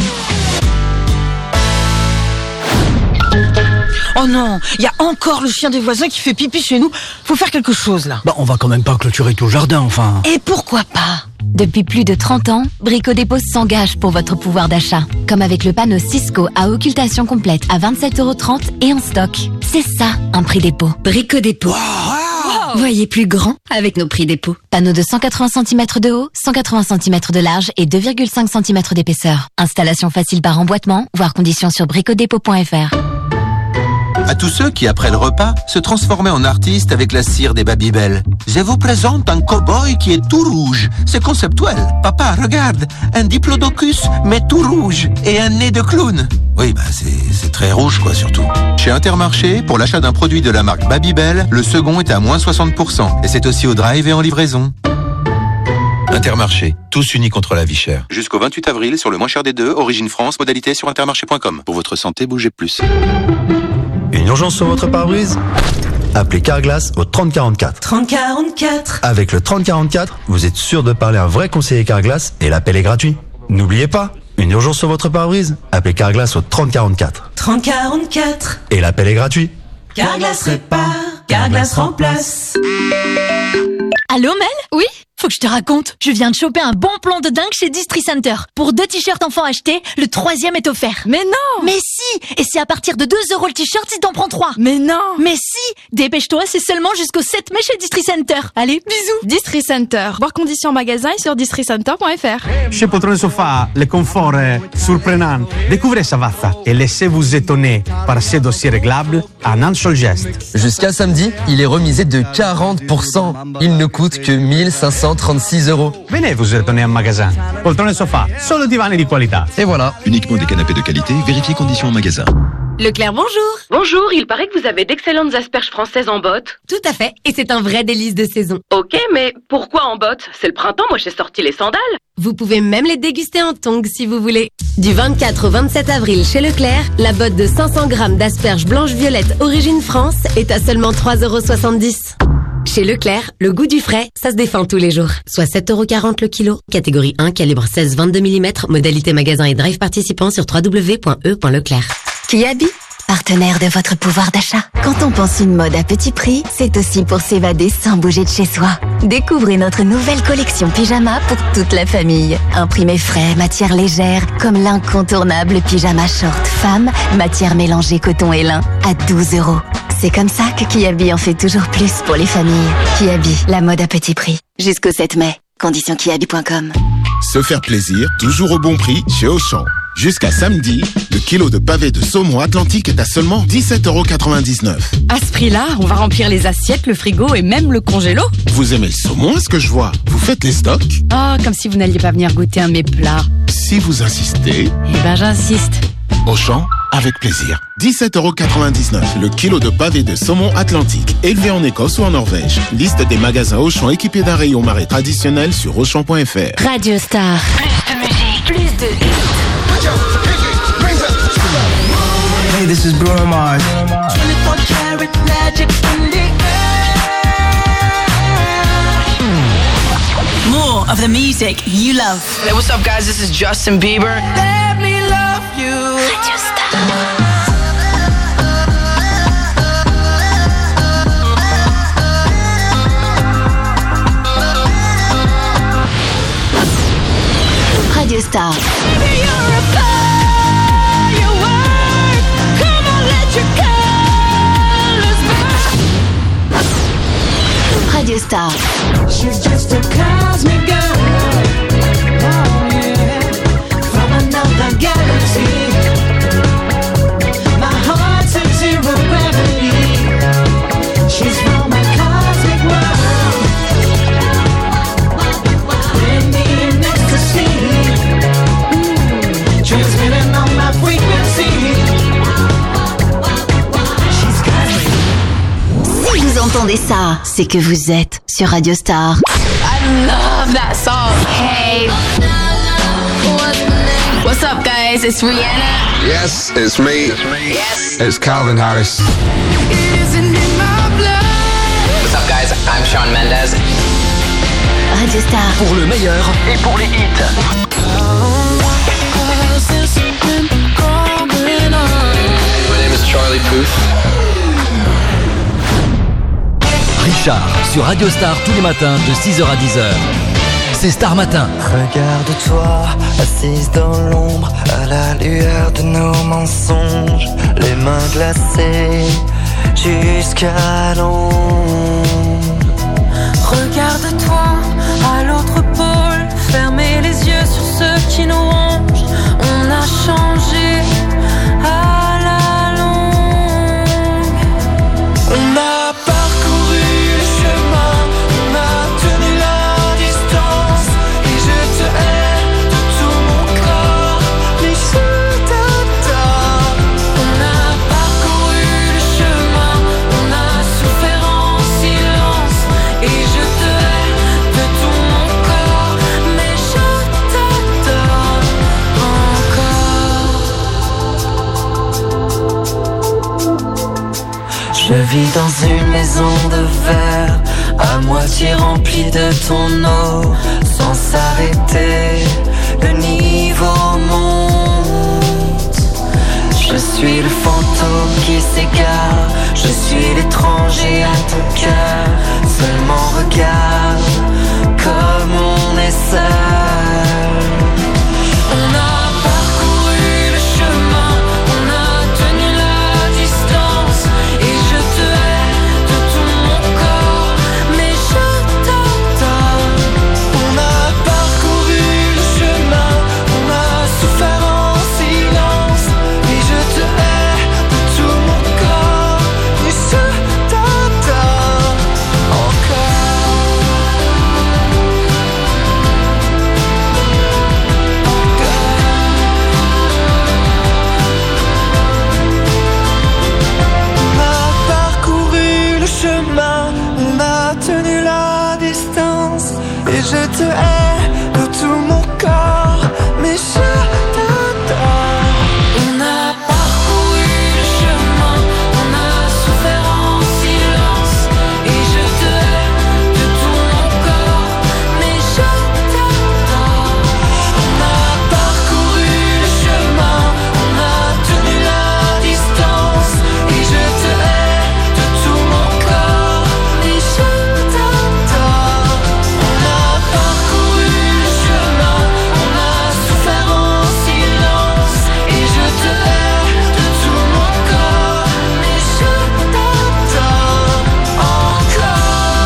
Oh non, il y a encore le chien des voisins qui fait pipi chez nous. Faut faire quelque chose là. Bah on va quand même pas clôturer tout le jardin, enfin. Et pourquoi pas? Depuis plus de 30 ans, Brico Dépôt s'engage pour votre pouvoir d'achat. Comme avec le panneau Cisco à occultation complète à 27,30 € et en stock. C'est ça, un prix dépôt. Brico Dépôt. Wow. Voyez plus grand avec nos prix dépôt. Panneau de 180 cm de haut, 180 cm de large et 2,5 cm d'épaisseur. Installation facile par emboîtement, voire conditions sur bricodépôt.fr. À tous ceux qui, après le repas, se transformaient en artistes avec la cire des Babybel. Je vous présente un cow-boy qui est tout rouge. C'est conceptuel. Papa, regarde, un diplodocus, mais tout rouge, et un nez de clown. Oui, bah c'est très rouge, quoi, surtout. Chez Intermarché, pour l'achat d'un produit de la marque Babybel, le second est à moins 60%. Et c'est aussi au drive et en livraison. Intermarché, tous unis contre la vie chère. Jusqu'au 28 avril, sur le moins cher des deux, Origine France, modalité sur intermarché.com. Pour votre santé, bougez plus. Une urgence sur votre pare-brise? Appelez Carglass au 3044. 3044. Avec le 3044, vous êtes sûr de parler à un vrai conseiller Carglass et l'appel est gratuit. N'oubliez pas, une urgence sur votre pare-brise? Appelez Carglass au 3044. 3044. Et l'appel est gratuit. Carglass répare, Carglass remplace. Allô Mel? Oui? Faut que je te raconte, je viens de choper un bon plan de dingue chez Distri Center. Pour 2 t-shirts enfants achetés, le 3e est offert. Mais non! Mais si! Et c'est à partir de 2 € le t-shirt si t'en prends 3. Mais non! Mais si! Dépêche-toi, c'est seulement jusqu'au 7 mai chez Distri Center. Allez, bisous! Distri Center. Voir conditions magasin sur districenter.fr. Chez Poltrone Sofa, le confort est surprenant. Découvrez Savazza et laissez-vous étonner par ces dossiers réglables en un seul geste. Jusqu'à samedi, il est remisé de 40%. Il ne coûte que 1536 €. Venez vous étonner en magasin. Poltrone Sofa, solo divani di qualità. Et voilà. Uniquement des canapés de qualité, vérifiez conditions en magasin. Leclerc, bonjour. Bonjour, il paraît que vous avez d'excellentes asperges françaises en botte. Tout à fait, et c'est un vrai délice de saison. Ok, mais pourquoi en botte? C'est le printemps, moi j'ai sorti les sandales. Vous pouvez même les déguster en tongs si vous voulez. Du 24 au 27 avril chez Leclerc, la botte de 500 grammes d'asperges blanches-violettes Origine France est à seulement 3,70 €. Chez Leclerc, le goût du frais, ça se défend tous les jours. Soit 7,40 € le kilo. Catégorie 1, calibre 16-22 mm. Modalité magasin et drive participant sur www.e.leclerc. Kiabi, partenaire de votre pouvoir d'achat. Quand on pense une mode à petit prix, c'est aussi pour s'évader sans bouger de chez soi. Découvrez notre nouvelle collection pyjama pour toute la famille. Imprimé frais, matière légère, comme l'incontournable pyjama short femme, matière mélangée coton et lin, à 12 €. C'est comme ça que Kiabi en fait toujours plus pour les familles. Kiabi, la mode à petit prix. Jusqu'au 7 mai. Conditions kiabi.com. Se faire plaisir, toujours au bon prix chez Auchan. Jusqu'à samedi, le kilo de pavé de saumon Atlantique est à seulement 17,99 €. À ce prix-là, on va remplir les assiettes, le frigo et même le congélo. Vous aimez le saumon, est-ce que je vois? Vous faites les stocks? Oh, comme si vous n'alliez pas venir goûter un de mes plats. Si vous insistez... Eh ben, j'insiste. Auchan, avec plaisir. 17,99 € le kilo de pavé de saumon Atlantique, élevé en Écosse ou en Norvège. Liste des magasins Auchan équipés d'un rayon marée traditionnel sur Auchan.fr. Radio Star. Plus de musique, plus de hits. Hey, this is Bruno Mars. 24 karat magic in the air. More of the music you love. Hey, what's up, guys? This is Justin Bieber. Let me love you. Radio Star. Star. Radio Star. She's just a cosmic girl. Oh yeah, from another galaxy. My heart's at zero gravity. She's from a cosmic world. In me in ecstasy. Transmitting on my frequency. She's cosmic. Si vous entendez ça, c'est que vous êtes sur Radio Star. I love that song. Hey. What's up, guys? It's Rihanna. Yes, it's me. Yes. It's Calvin Harris. What's up, guys? I'm Shawn Mendes. Radio Star. Pour le meilleur et pour les hits. My name is Charlie Puth. Richard sur Radio Star tous les matins de 6h à 10h. C'est Star Matin. Regarde-toi, assise dans l'ombre, à la lueur de nos mensonges, les mains glacées jusqu'à l'ombre. Regarde-toi à l'autre pôle, fermez les yeux sur ceux qui nous rongent. On a changé à la longue. On a parcouru le chemin, on a tenu la distance. Et je te hais de tout mon corps, mais je t'adore. On a parcouru le chemin, on a souffert en silence. Et je te hais de tout mon corps, mais je t'adore encore. Je vis dans une maison de verre, à moitié remplie de ton eau, sans s'arrêter, le niveau monte. Je suis le fantôme qui s'égare, je suis l'étranger à ton cœur. Seulement regarde comme on est seul. On a parcouru le chemin, on a tenu la distance. Et je te hais de tout mon corps, mais je t'adore. On a parcouru le chemin, on a souffert en silence. Et je te hais de tout mon corps, mais je t'adore encore. On a parcouru le chemin, on a tenu la distance. Et je te hais de tout mon corps, mais je t'adore. On a parcouru le chemin, on a souffert en silence. Et je te hais de tout mon corps, mais je t'adore. On a parcouru le chemin, on a tenu la distance. Et je te hais de tout mon corps, mais je t'adore. On a parcouru le chemin, on a souffert en silence. Et je te hais de tout mon corps, mais je t'adore encore,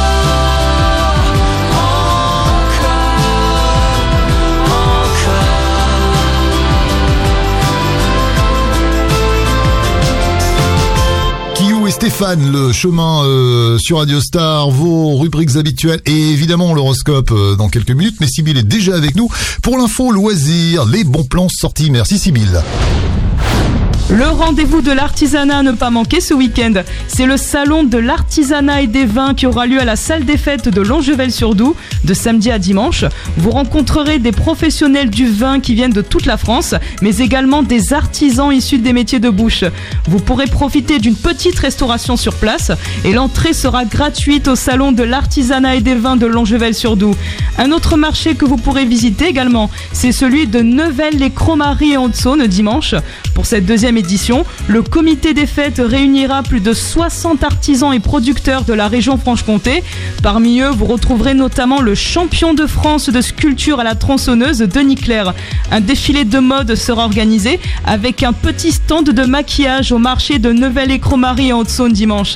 Kiou et Stéphane, le chemin sur Radio Star, vos rubriques habituelles et évidemment l'horoscope dans quelques minutes. Mais Sybille est déjà avec nous pour l'info loisir, les bons plans sortis. Merci Sybille. Le rendez-vous de l'artisanat à ne pas manquer ce week-end, c'est le salon de l'artisanat et des vins qui aura lieu à la salle des fêtes de Longuevel-sur-Doubs de samedi à dimanche. Vous rencontrerez des professionnels du vin qui viennent de toute la France, mais également des artisans issus des métiers de bouche. Vous pourrez profiter d'une petite restauration sur place et l'entrée sera gratuite au salon de l'artisanat et des vins de Longuevel-sur-Doubs. Un autre marché que vous pourrez visiter également, c'est celui de Neuvelle-les-Cromaries et Haute-Saône dimanche. Pour cette deuxième édition. Le comité des fêtes réunira plus de 60 artisans et producteurs de la région Franche-Comté. Parmi eux, vous retrouverez notamment le champion de France de sculpture à la tronçonneuse, Denis Claire. Un défilé de mode sera organisé avec un petit stand de maquillage au marché de Neuvelle-et-Cromary en Haute-Saône dimanche.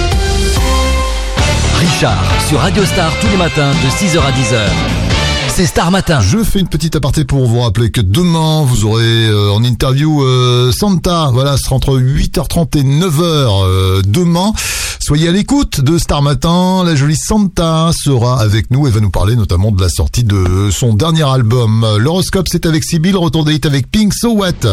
Richard sur Radio Star tous les matins de 6h à 10h. C'est Star Matin. Je fais une petite aparté pour vous rappeler que demain, vous aurez en interview Santa. Voilà, ce sera entre 8h30 et 9h demain. Soyez à l'écoute de Star Matin. La jolie Santa sera avec nous et va nous parler notamment de la sortie de son dernier album. L'horoscope, c'est avec Sibyl. Retour des hits avec Pink, So What.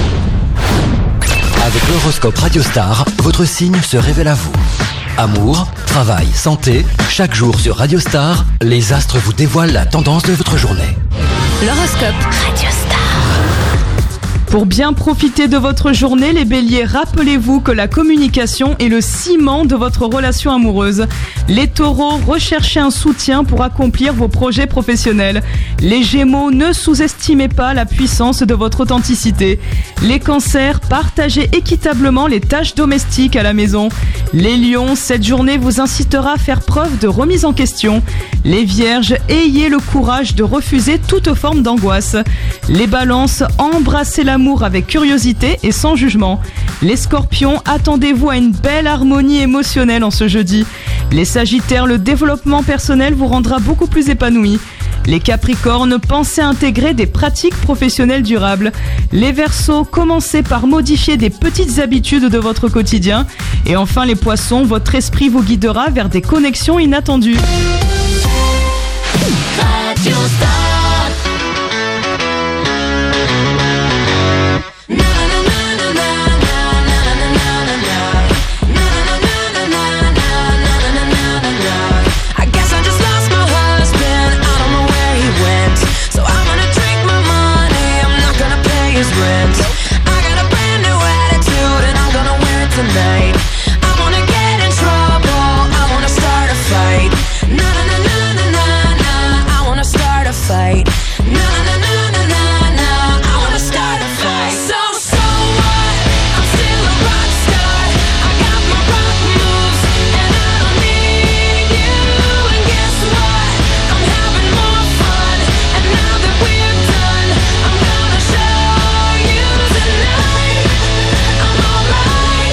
Avec l'horoscope Radio Star, votre signe se révèle à vous. Amour, travail, santé, chaque jour sur Radio Star, les astres vous dévoilent la tendance de votre journée. L'horoscope Radio Star. Pour bien profiter de votre journée, les béliers, rappelez-vous que la communication est le ciment de votre relation amoureuse. Les taureaux, recherchez un soutien pour accomplir vos projets professionnels. Les gémeaux, ne sous-estimez pas la puissance de votre authenticité. Les cancers, partagez équitablement les tâches domestiques à la maison. Les lions, cette journée vous incitera à faire preuve de remise en question. Les vierges, ayez le courage de refuser toute forme d'angoisse. Les balances, embrassez l'amour avec curiosité et sans jugement. Les scorpions, attendez-vous à une belle harmonie émotionnelle en ce jeudi. Les sagittaires, le développement personnel vous rendra beaucoup plus épanoui. Les capricornes, pensez à intégrer des pratiques professionnelles durables. Les verseaux, commencez par modifier des petites habitudes de votre quotidien. Et enfin les poissons, votre esprit vous guidera vers des connexions inattendues. Radio Star. Tonight, I wanna get in trouble. I wanna start a fight. Na na na na na na na. I wanna start a fight. Na na na na na na. I wanna start a fight. So what? I'm still a rock star. I got my rock moves and I don't need you. And guess what? I'm having more fun. And now that we're done, I'm gonna show you tonight. I'm alright.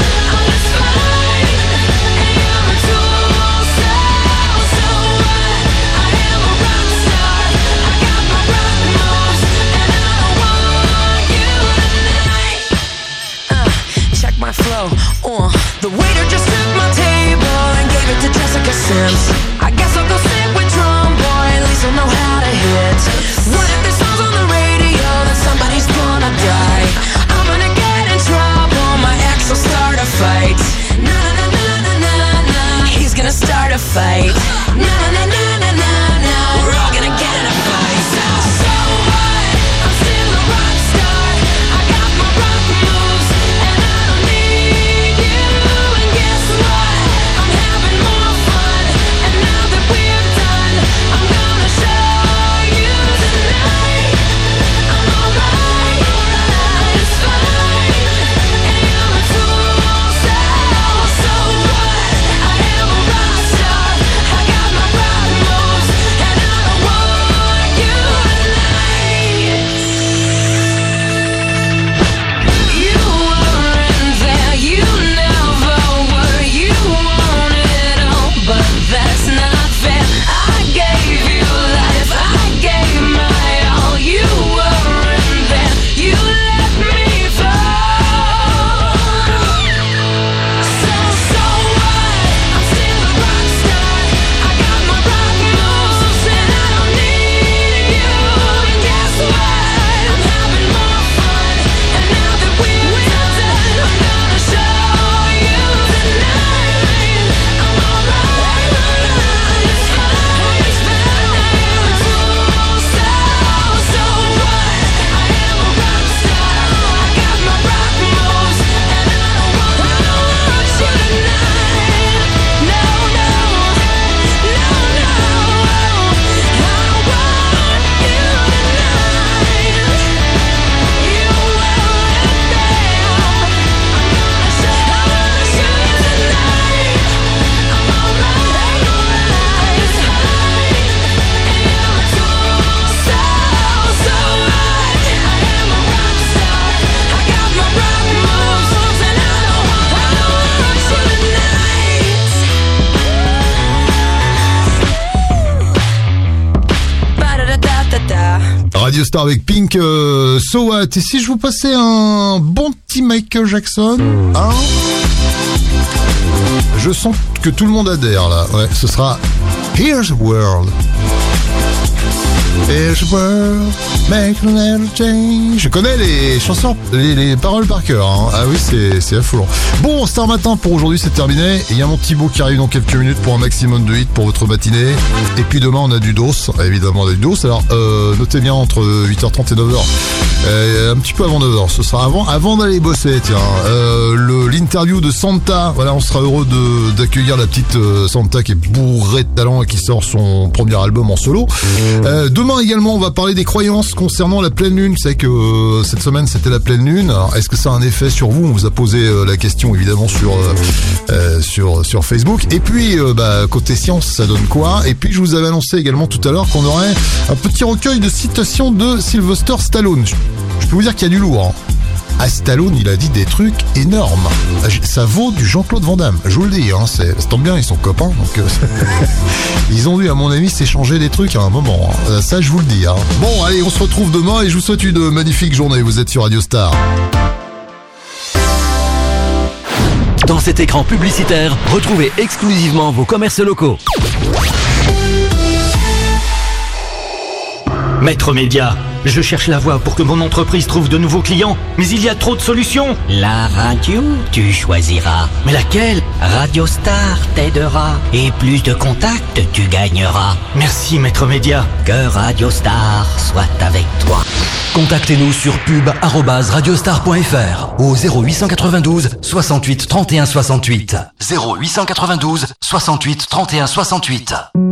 My flow, the waiter just took my table and gave it to Jessica Sims. I guess I'll go sit with Drum Boy, at least I'll know how to hit. What if this song's on the radio, then somebody's gonna die? I'm gonna get in trouble, my ex will start a fight. Na na na na na na, he's gonna start a fight. Na na na na na na, we're all gonna get in a fight. So what? I'm still a rock star. I got my rock moves. Radio Star avec Pink, So What. Et si je vous passais un bon petit Michael Jackson, hein? Je sens que tout le monde adhère là. Ouais, ce sera Here's the World. Here's the World, make a little change. Je connais les chansons, les paroles par cœur. Hein. Ah oui, c'est affolant. Bon, Star Matin pour aujourd'hui, c'est terminé. Et il y a mon Thibaut qui arrive dans quelques minutes pour un maximum de hits pour votre matinée. Et puis demain, on a du dos. Évidemment, on a du dos. Alors, notez bien entre 8h30 et 9h. Un petit peu avant 9h. Ce sera avant d'aller bosser, tiens. L'interview de Santa. Voilà, on sera heureux d'accueillir la petite Santa qui est bourrée de talent et qui sort son premier album en solo. Demain également, on va parler des croyances concernant la pleine lune. Vous savez que cette semaine, c'était la pleine lune. Alors, est-ce que ça a un effet sur vous? On vous a posé la question évidemment sur Facebook. Et puis, côté science, ça donne quoi? Et puis, je vous avais annoncé également tout à l'heure qu'on aurait un petit recueil de citations de Sylvester Stallone. Je peux vous dire qu'il y a du lourd. Hein. À Stallone, il a dit des trucs énormes. Ça vaut du Jean-Claude Van Damme. Je vous le dis, hein, ça tombe bien, ils sont copains. Donc, ils ont dû, à mon avis, s'échanger des trucs à un moment. Hein. Ça, je vous le dis. Hein. Bon, allez, on se retrouve demain et je vous souhaite une magnifique journée. Vous êtes sur Radio Star. Dans cet écran publicitaire, retrouvez exclusivement vos commerces locaux. Maître Média, je cherche la voie pour que mon entreprise trouve de nouveaux clients, mais il y a trop de solutions. La radio, tu choisiras. Mais laquelle? Radio Star t'aidera. Et plus de contacts, tu gagneras. Merci, Maître Média. Que Radio Star soit avec toi. Contactez-nous sur pub@radiostar.fr au 0892 68 31 68. 0892 68 31 68.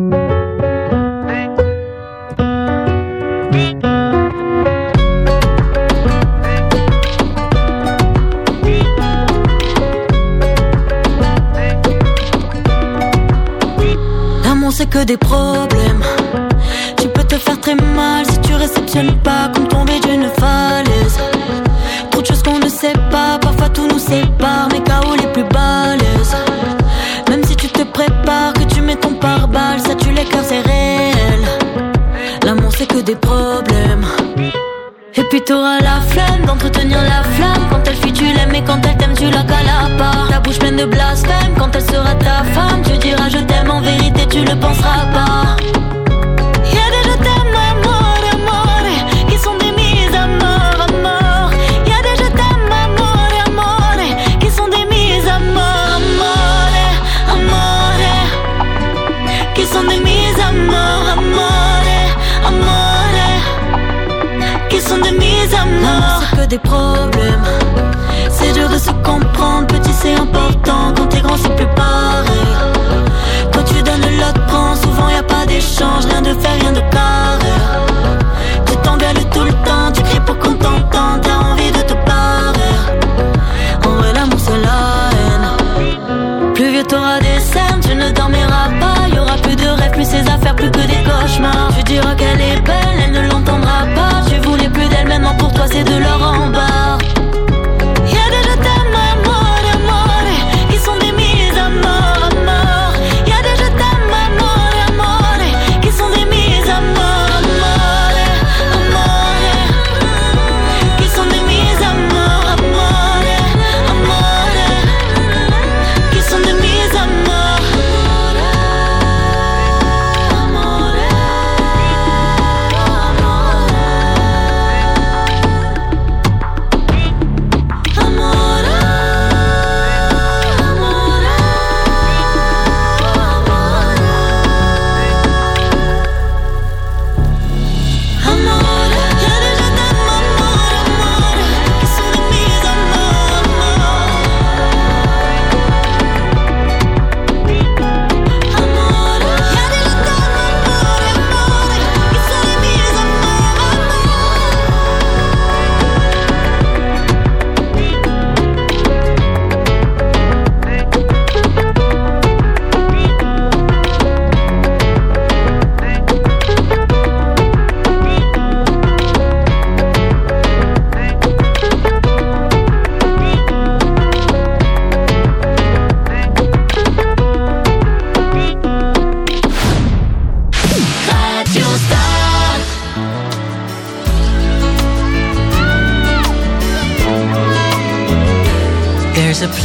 C'est que des problèmes. Tu peux te faire très mal si tu réceptionnes pas comme tomber d'une falaise. Trop de choses qu'on ne sait pas, parfois tout nous sépare, mes KO les plus balèzes. Même si tu te prépares, que tu mets ton pare-balles, ça tue les cœurs, c'est réel. L'amour c'est que des problèmes. Et puis t'auras la flemme d'entretenir la flamme. Quand elle fuit tu l'aimes et quand elle t'aime tu la calapares. Ta bouche pleine de blasphème, quand elle sera ta femme tu diras je t'aime, en vérité tu le penseras pas. Y'a des je t'aime, amore, amore, qui sont des mises à mort, à mort. Y'a des je t'aime, amore, amore, qui sont des mises à mort, amore, amore. Qui sont des mises à mort, amore, amore. Qui sont des mises à mort. C'est que des problèmes. C'est dur de se comprendre. Petit c'est important. Quand t'es grand c'est plus pareil. Quand tu donnes l'autre prend. Souvent y a pas d'échange. Rien de fait, rien de carré. Tu t'engueules tout le temps. Tu cries pour qu'on t'entende. T'as envie de te barrer. En vrai l'amour c'est la haine. Plus vieux t'auras des scènes. Tu ne dormiras pas. Y'aura plus de rêves, plus ses affaires, plus que des cauchemars. Tu diras qu'elle est belle, elle ne l'entendra pas. Tu voulais plus d'elle, maintenant pour toi c'est de l'or en bas. Y'a des je t'aime, amore, amore, qui sont des mises à mort, à mort. Y'a des je t'aime, amore, amore, qui sont des mises à mort, amore, amore. Qui sont des mises à mort, amore, amore. Qui sont des mises à mort.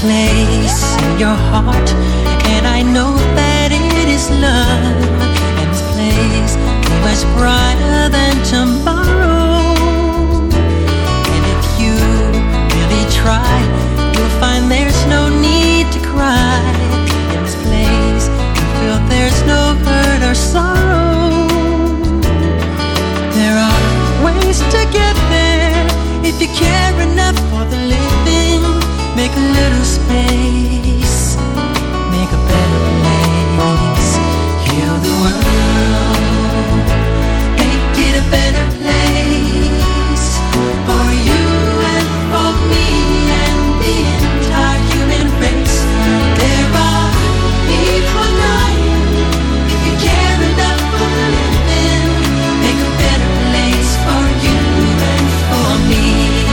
place in your heart, and I know that it is love. And this place be much brighter than tomorrow. And if you really try, you'll find there's no need to cry. In this place, you feel there's no hurt or sorrow. There are ways to get there if you care enough for the living. Make a little space, make a better place. Heal the world, make it a better place for you and for me and the entire human race. There are people dying. If you care enough for the living, make a better place for you and for me.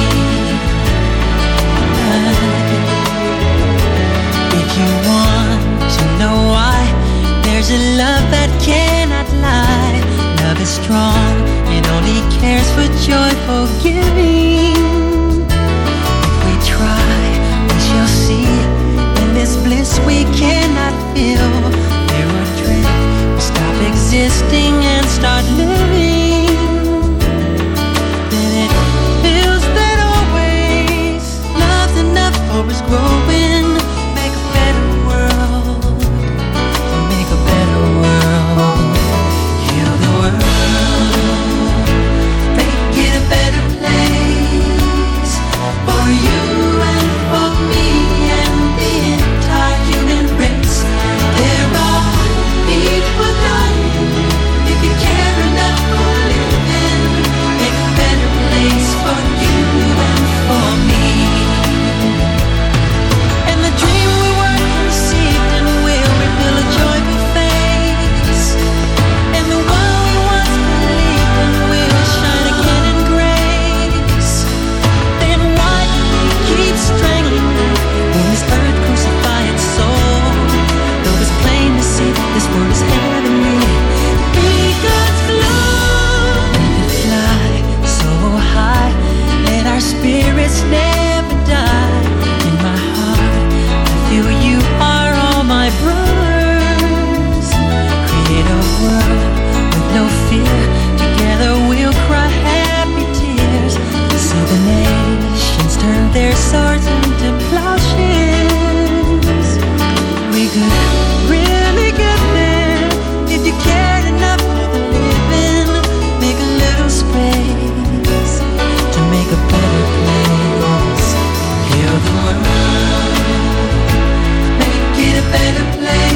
If you want to know why, there's a love that cannot lie. Love is strong, it only cares for joyful giving. If we try, we shall see. In this bliss we cannot feel, there are dread, we stop existing and start living. Then it feels that always love's enough for us growing. Make a better world, make a better world. Heal the world, make it a better place for you and for me and the entire human race. There are people dying. If you care enough for living, make a better place for you and for me. And the dream we were conceived in will reveal a joyful face. And the one we once believed in will shine again in grace. Then why do we keep strangling when this earth crucify its soul? Though it's plain to see this world is heavenly. Be God's love. We could fly so high, let our spirits never die. In my heart, I feel you are all my brothers. Create a world with no fear. Together we'll cry happy tears. See the nations turn their swords into plowshares. We could really get there if you cared enough for the living. Make a little space to make a better place. Heal the world, make it a better place.